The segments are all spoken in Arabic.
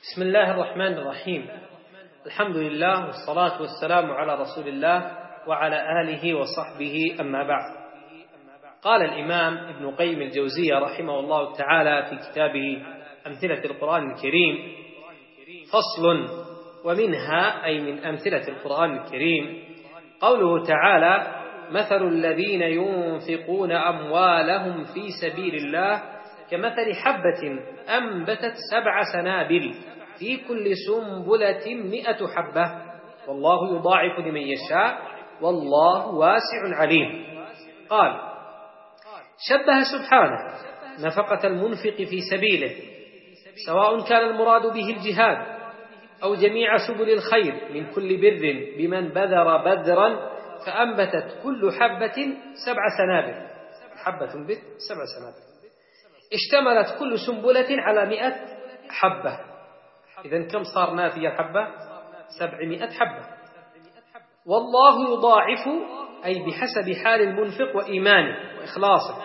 بسم الله الرحمن الرحيم. الحمد لله والصلاة والسلام على رسول الله وعلى آله وصحبه، أما بعد. قال الإمام ابن قيم الجوزية رحمه الله تعالى في كتابه أمثلة القرآن الكريم: فصل. ومنها أي من أمثلة القرآن الكريم قوله تعالى: مثل الذين ينفقون أموالهم في سبيل الله كمثل حبة أنبتت 7 سنابل في كل سنبلة 100 حبة والله يضاعف لمن يشاء والله واسع عليم. قال: شبه سبحانه نفقة المنفق في سبيله، سواء كان المراد به الجهاد أو جميع سبل الخير من كل بر، بمن بذر بذرا فأنبتت كل حبة 7 سنابل، حبة تنبت 7 سنابل، اشتملت كل سنبلة على 100 حبة. إذن كم صار نافية الحبة؟ 700 حبة. والله يضاعف أي بحسب حال المنفق وإيمانه وإخلاصه.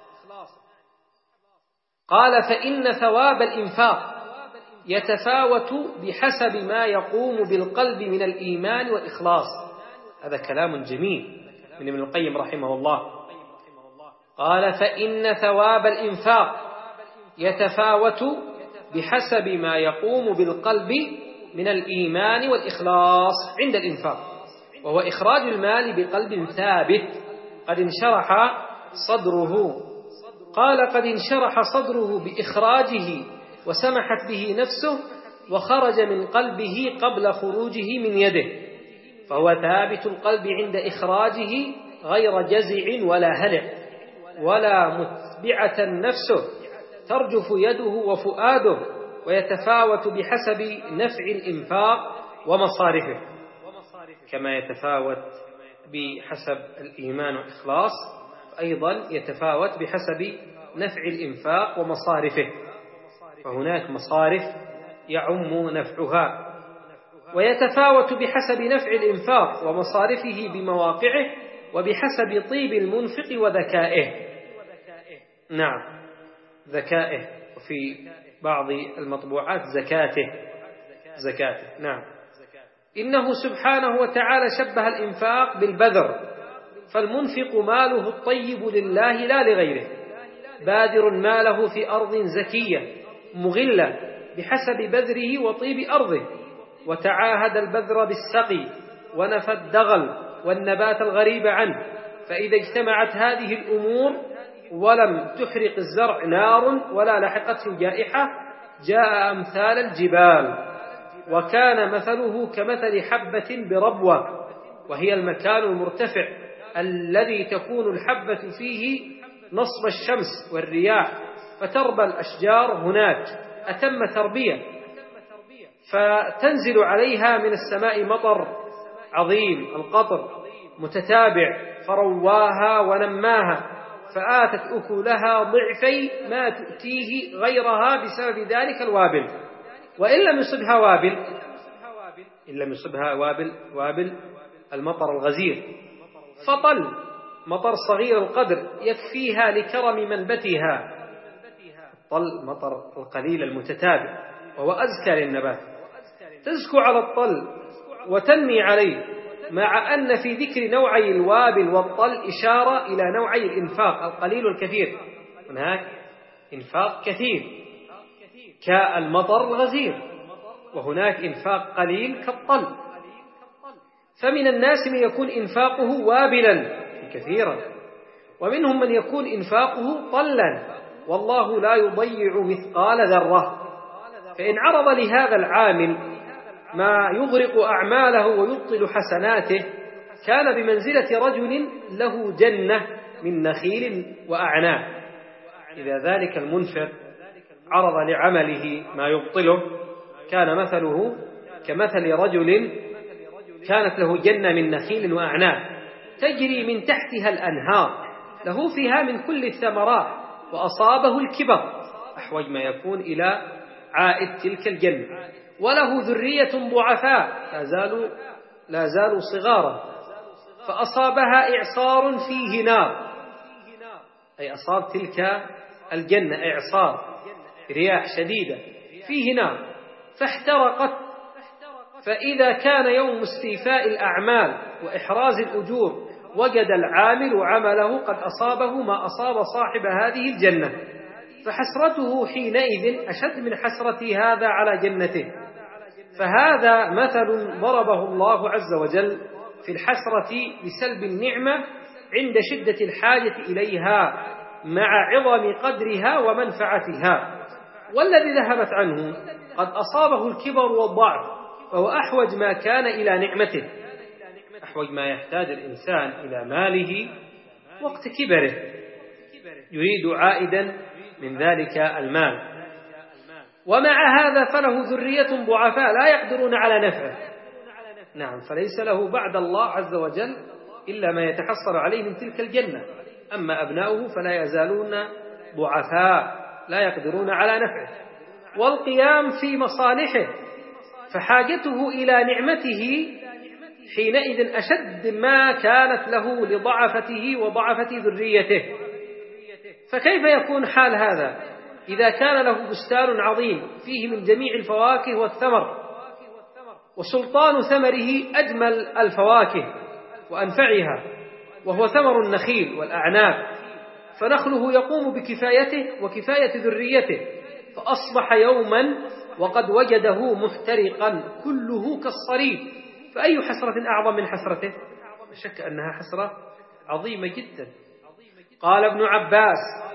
قال: فإن ثواب الإنفاق يتفاوت بحسب ما يقوم بالقلب من الإيمان والإخلاص. هذا كلام جميل من ابن القيم رحمه الله. قال: فإن ثواب الإنفاق يتفاوت بحسب ما يقوم بالقلب من الإيمان والإخلاص عند الإنفاق، وهو إخراج المال بقلب ثابت قد انشرح صدره. قال: قد انشرح صدره بإخراجه وسمحت به نفسه وخرج من قلبه قبل خروجه من يده، فهو ثابت القلب عند إخراجه غير جزع ولا هلع ولا متبعة نفسه، ترجف يده وفؤاده، ويتفاوت بحسب نفع الإنفاق ومصارفه، كما يتفاوت بحسب الإيمان والإخلاص، أيضا يتفاوت بحسب نفع الإنفاق ومصارفه، فهناك مصارف يعم نفعها، ويتفاوت بحسب نفع الإنفاق ومصارفه بمواقعه وبحسب طيب المنفق وذكائه. نعم، ذكائه، وفي بعض المطبوعات زكاته. نعم. إنه سبحانه وتعالى شبه الإنفاق بالبذر، فالمنفق ماله الطيب لله لا لغيره، بادر ماله في أرض زكية مغلة بحسب بذره وطيب أرضه، وتعاهد البذر بالسقي ونفى الدغل والنبات الغريب عنه، فإذا اجتمعت هذه الأمور ولم تحرق الزرع نار ولا لحقته جائحة جاء أمثال الجبال. وكان مثله كمثل حبة بربوة، وهي المكان المرتفع الذي تكون الحبة فيه نصب الشمس والرياح، فتربى الأشجار هناك أتم تربية، فتنزل عليها من السماء مطر عظيم القطر متتابع، فرواها ونماها، فآتت أكلها ضعفي ما تؤتيه غيرها بسبب ذلك الوابل. وإن لم يصبها وابل المطر الغزير، فطل مطر صغير القدر يكفيها لكرم منبتها، طل مطر القليل المتتابع وهو أزكى للنبات، تزكو على الطل وتنمي عليه، مع أن في ذكر نوعي الوابل والطل إشارة إلى نوعي الإنفاق القليل والكثير. هناك إنفاق كثير كالمطر الغزير، وهناك إنفاق قليل كالطل. فمن الناس من يكون إنفاقه وابلا كثيرا، ومنهم من يكون إنفاقه طلا، والله لا يضيع مثقال ذرة. فإن عرض لهذا العامل ما يغرق أعماله ويبطل حسناته، كان بمنزلة رجل له جنة من نخيل وأعناب. إذا ذلك المنفق عرض لعمله ما يبطله، كان مثله كمثل رجل كانت له جنة من نخيل وأعناب تجري من تحتها الأنهار، له فيها من كل الثمرات، وأصابه الكبر أحوج ما يكون إلى عائد تلك الجنة، وله ذرية ضعفاء لا زالوا صغارا، فأصابها إعصار فيه نار، أي أصاب تلك الجنة إعصار رياح شديدة فيه نار، فاحترقت. فإذا كان يوم استيفاء الأعمال وإحراز الأجور وجد العامل عمله قد أصابه ما أصاب صاحب هذه الجنة، فحسرته حينئذ أشد من حسرة هذا على جنته. فهذا مثل ضربه الله عز وجل في الحسرة بسلب النعمة عند شدة الحاجة إليها مع عظم قدرها ومنفعتها. والذي ذهبت عنه قد أصابه الكبر والضعف، فهو أحوج ما كان إلى نعمته، أحوج ما يحتاج الإنسان إلى ماله وقت كبره، يريد عائدا من ذلك المال. ومع هذا فله ذرية ضعفاء لا يقدرون على نفعه. نعم، فليس له بعد الله عز وجل إلا ما يتحصل عليه من تلك الجنة. أما أبناؤه فلا يزالون ضعفاء لا يقدرون على نفعه والقيام في مصالحه، فحاجته إلى نعمته حينئذ أشد ما كانت له لضعفته وضعفة ذريته. فكيف يكون حال هذا إذا كان له بستان عظيم فيه من جميع الفواكه والثمر، وسلطان ثمره أجمل الفواكه وأنفعها، وهو ثمر النخيل والأعناب، فنخله يقوم بكفايته وكفاية ذريته، فأصبح يوما وقد وجده محترقا كله كالصريد، فأي حسرة أعظم من حسرته؟ لا شك أنها حسرة عظيمة جدا. قال ابن عباس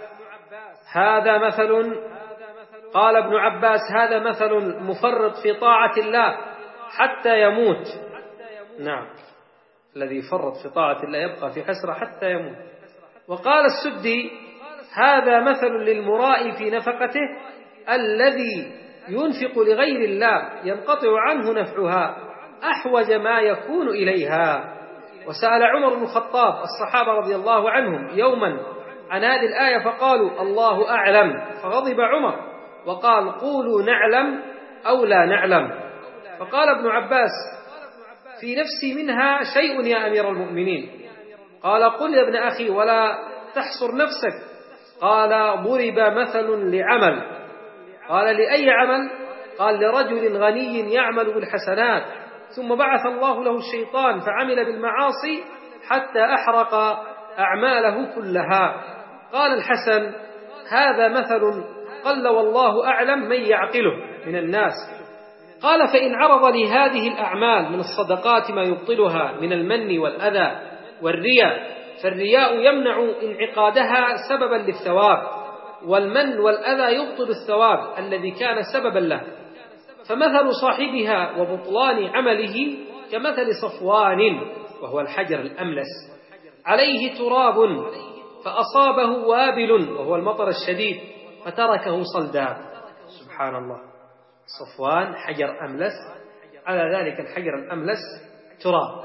هذا مثل مفرط في طاعة الله حتى يموت. نعم، الذي يفرط في طاعة الله يبقى في حسرة حتى يموت. وقال السدي هذا مثل للمراء في نفقته الذي ينفق لغير الله ينقطع عنه نفعها أحوج ما يكون إليها. وسأل عمر بن الخطاب الصحابة رضي الله عنهم يوما عن هذه الآية فقالوا الله أعلم، فغضب عمر وقال قولوا نعلم أو لا نعلم. فقال ابن عباس في نفسي منها شيء يا أمير المؤمنين. قال قل يا ابن أخي ولا تحصر نفسك. قال ضرب مثل لعمل. قال لأي عمل؟ قال لرجل غني يعمل بالحسنات ثم بعث الله له الشيطان فعمل بالمعاصي حتى أحرق أعماله كلها. قال الحسن هذا مثل قل والله أعلم من يعقله من الناس. قال فإن عرض لهذه الأعمال من الصدقات ما يبطلها من المن والأذى والرياء، فالرياء يمنع انعقادها سببا للثواب، والمن والأذى يبطل الثواب الذي كان سببا له. فمثل صاحبها وبطلان عمله كمثل صفوان وهو الحجر الأملس عليه تراب فأصابه وابل وهو المطر الشديد فتركه صلدا. سبحان الله، صفوان حجر أملس، على ذلك الحجر الأملس تراب،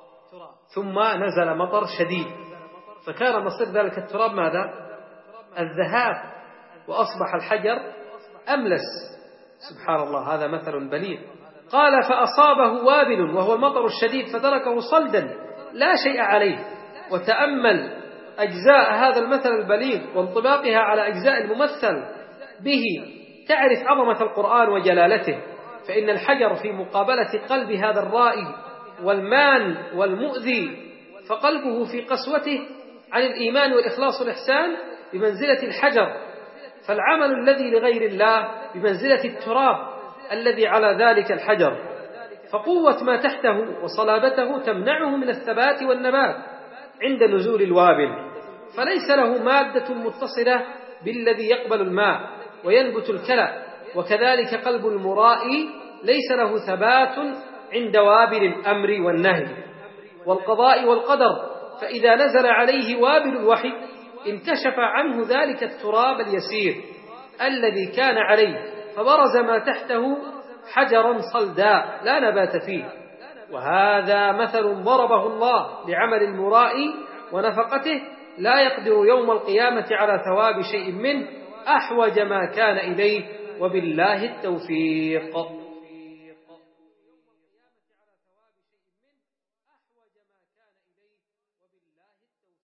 ثم نزل مطر شديد فكان مصير ذلك التراب ماذا؟ الذهاب، وأصبح الحجر أملس. سبحان الله، هذا مثل بليغ. قال فأصابه وابل وهو المطر الشديد فتركه صلدا لا شيء عليه. وتأمل أجزاء هذا المثل البليغ وانطباقها على أجزاء الممثل به تعرف عظمة القرآن وجلالته. فإن الحجر في مقابلة قلب هذا الرائي والمان والمؤذي فقلبه في قسوته عن الإيمان والإخلاص والإحسان بمنزلة الحجر، فالعمل الذي لغير الله بمنزلة التراب الذي على ذلك الحجر. فقوة ما تحته وصلابته تمنعه من الثبات والنبات عند نزول الوابل، فليس له مادة متصلة بالذي يقبل الماء وينبت الكلى. وكذلك قلب المرائي ليس له ثبات عند وابل الأمر والنهي والقضاء والقدر، فإذا نزل عليه وابل الوحي انكشف عنه ذلك التراب اليسير الذي كان عليه فبرز ما تحته حجرا صلدا لا نبات فيه. وهذا مثل ضربه الله لعمل المرائي ونفقته لا يقدر يوم القيامة على ثواب شيء منه أحوج ما كان إليه، وبالله التوفيق.